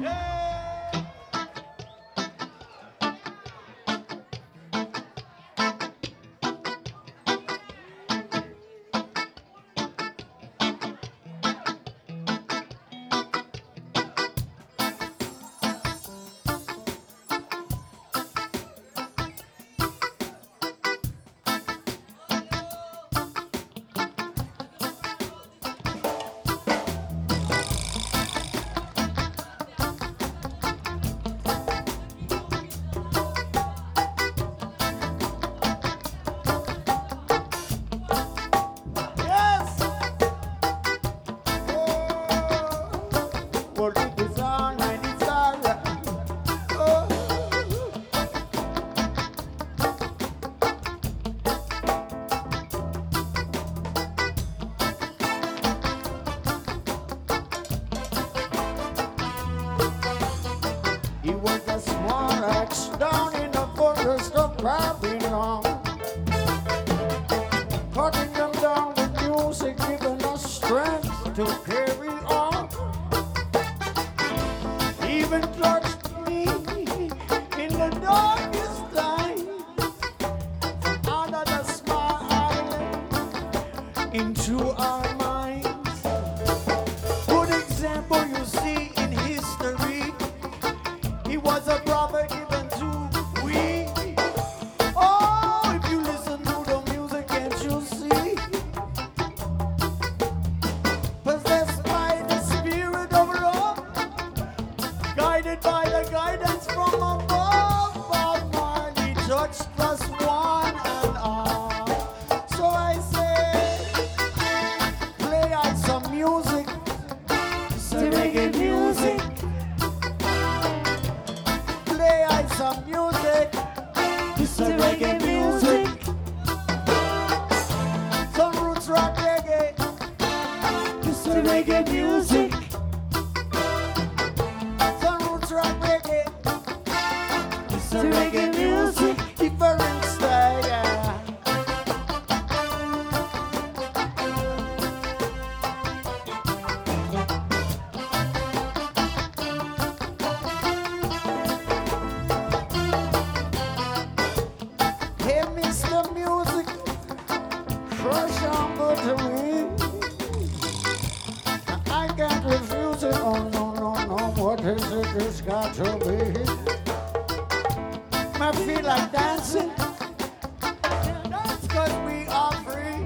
He was a small axe down in the forest of Babylon, cutting them down with music, giving us strength to carry on. Even touched me in the darkest time, out of the small island into our minds. Good example you see in history. He was a prophet given to we. Oh, if you listen to the music, can't you see? Possessed by the spirit of love, guided by the guidance from above. Bob Marley touched us one and all. So I say, play out some music, some reggae music. Play out some music, this is reggae music. Some roots rock reggae, this is reggae music. Some roots rock reggae, this is reggae music. Different style, yeah. Hey, Mr. Music, crush on buttery. I can't refuse it. Oh no, no, no. What is it? It's got to be. I feel like dancing. That's 'cause we are free.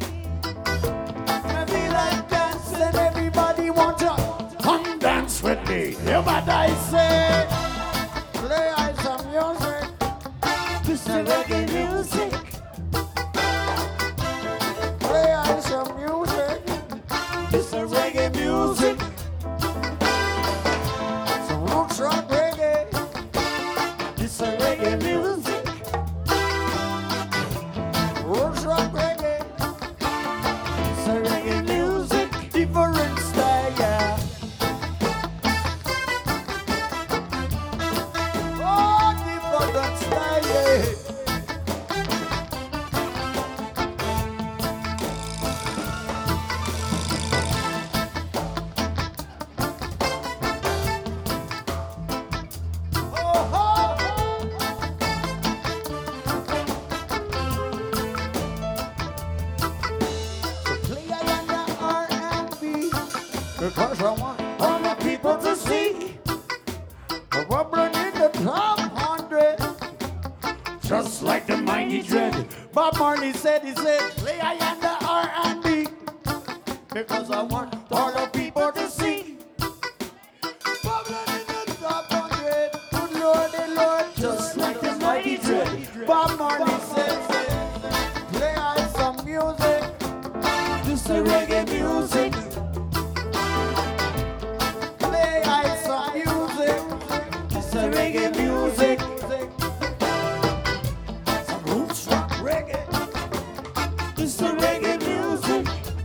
I feel like dancing. Everybody want to come dance with me. Yeah, but I say, play out some music. This is reggae music. Play out some music. This is reggae music. Some roots rock reggae. This is reggae music. Roots rock reggae. This is reggae music. Different style, yeah. Oh, different style, yeah. Because I want all the people to see we're in the top 100, just like the mighty dread. Bob Marley said, play I am the R&B, because I want all the people to see bubbling in the top 100. Good Lord, the Lord, just like the mighty dread. Bob Marley said, play I some music, this is reggae music. Play I some music, this is reggae music. Some roots rock reggae, this is reggae music.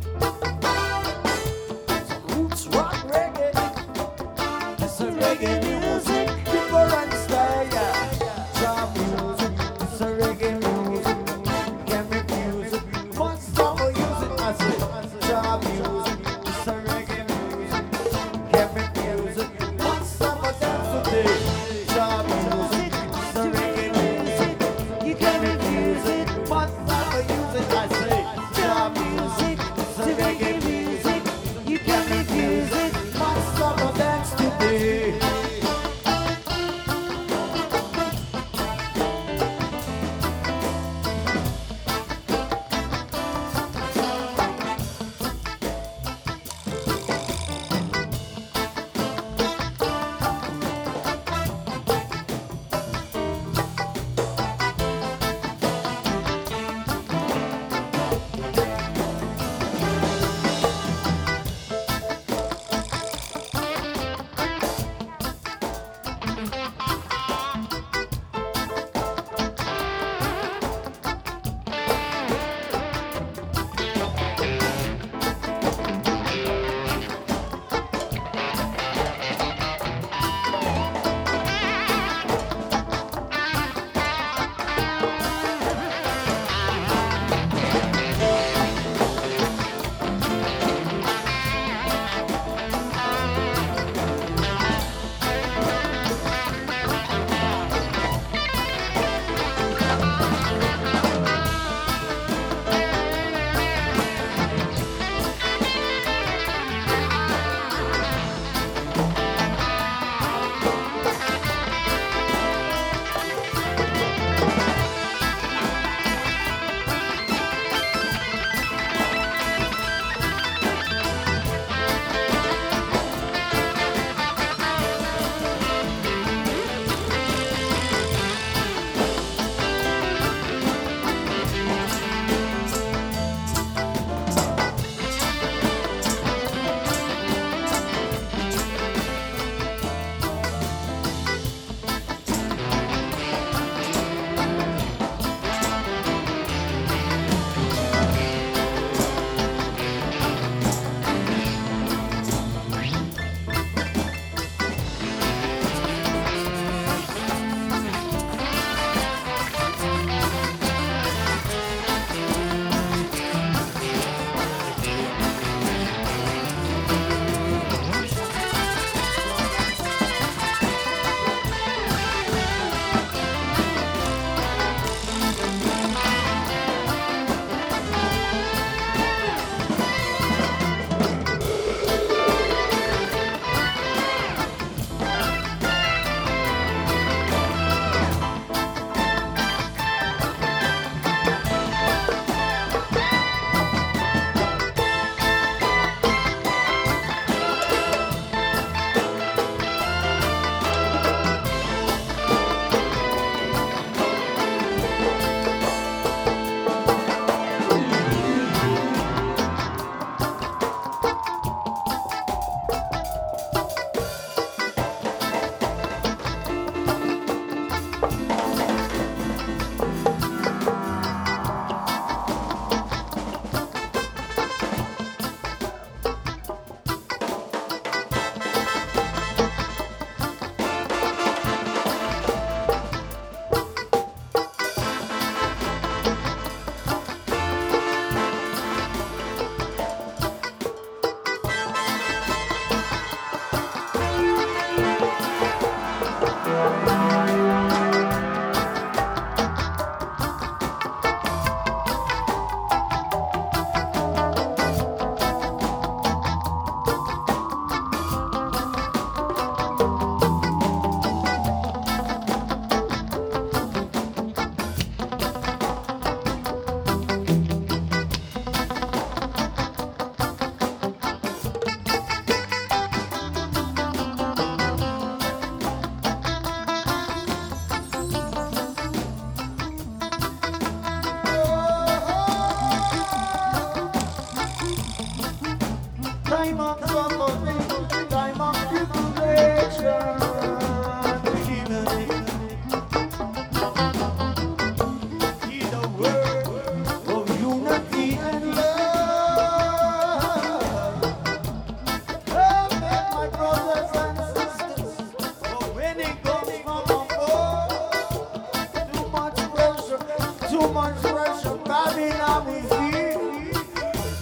Some roots rock reggae, this is reggae music. Different style, yeah. Some music, this is reggae music. Give me music, must over use it. I said, some music, this is reggae music. Give me music, must over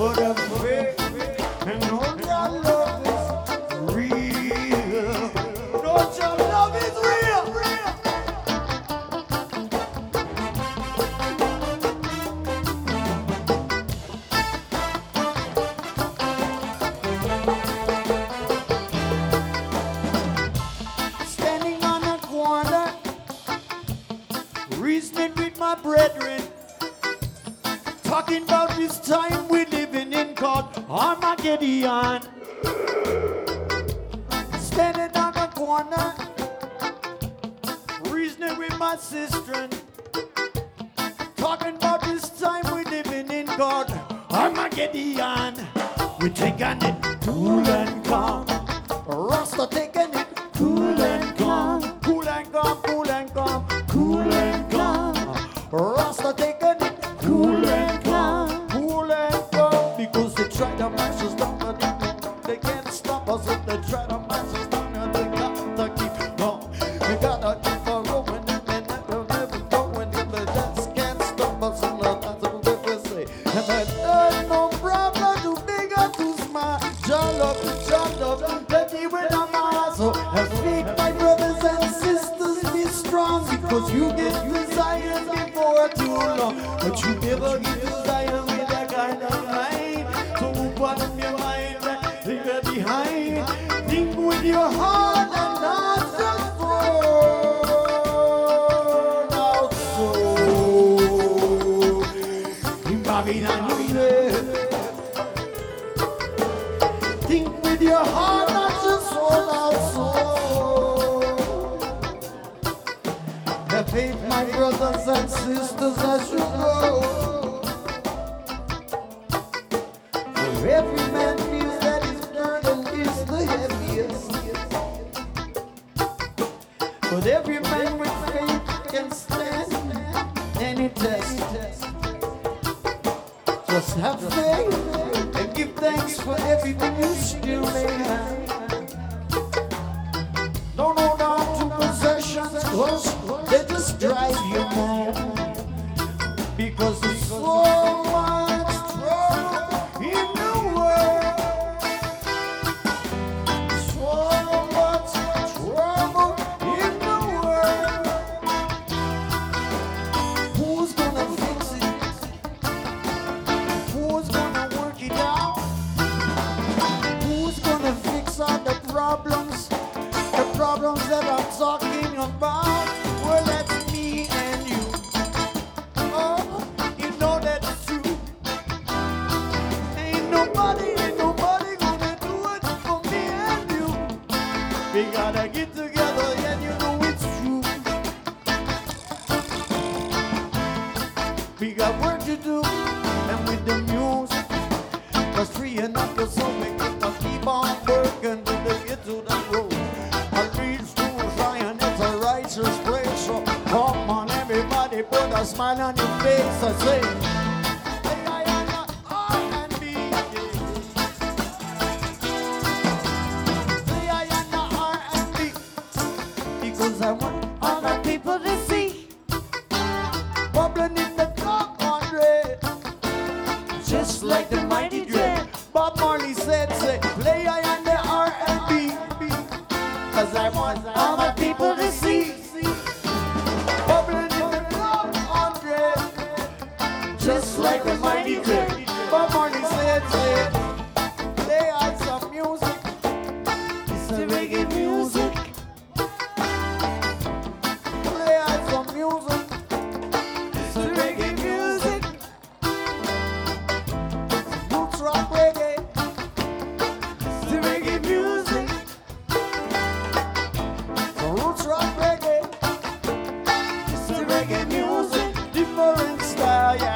but I'm fake. And no, your love is real. No, your love is real. Standing on a corner, reasoning with my brethren, talking about this time we living in called Armageddon. Standing on the corner, reasoning with my sister, talking about this time we living in called Armageddon. We taking it cool and calm. Rasta taking it cool and calm. Cool and calm, cool and calm, cool and calm. Rasta taking it cool and calm, cool and calm. Because they try to mash us down, but they can't stop us. If they try to mash us down, they got to keep going. We gotta keep on going, and they never going. If they just can't stop us, and that's what we say. And that ain't no problem too big or too small. John love, let me with a muscle. And make my brothers and sisters be strong, because you get desires before too long. But you never get desire with that kind of mind. So open up your mind, leave it behind. Think with your heart and not just throw out soul. In Babylon you live. Think with your heart, not just soul out soul. Have faith, my brothers and sisters, as you go. For every man feels that his burden is the heaviest. But every man with faith can stand any test. Just have faith and give thanks for everything you still may have. Don't hold on to possessions, cause they just drive you mad. Because there's so much trouble in the world. So much trouble in the world. Who's gonna fix it? Who's gonna work it out? Who's gonna fix all the problems? The problems that I'm talking about? Well, that's me and you. Oh, you know that's true. Ain't nobody gonna do it for me and you. We gotta get together and you know it's true. We got work to do, and with the music, just freeing up your soul, make it keep on working till they get to the road. I'll reach to Zion, it's a righteous place. So come on, everybody, put a smile on your face. I say, hey, I am not R&B. Say, I am not R&B. Because I want all the people to see. Bubbling in the top 100. Just like the mighty dread. Bob Marley said, say, play I and the R&B. Cause I want all my people to see. Bubbling in the top 100. Just like the mighty dread. Bob Marley said, say, play I some music. It's the reggae music. Play I some music. It's the reggae music. Roots rock reggae. It's the reggae music. The roots rock reggae. It's the reggae music. Different style, yeah.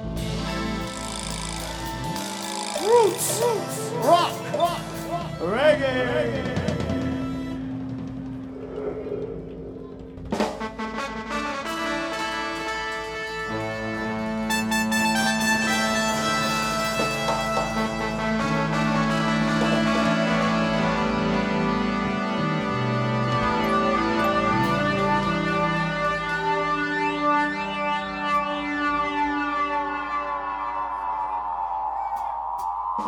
Roots, rock, reggae. reggae.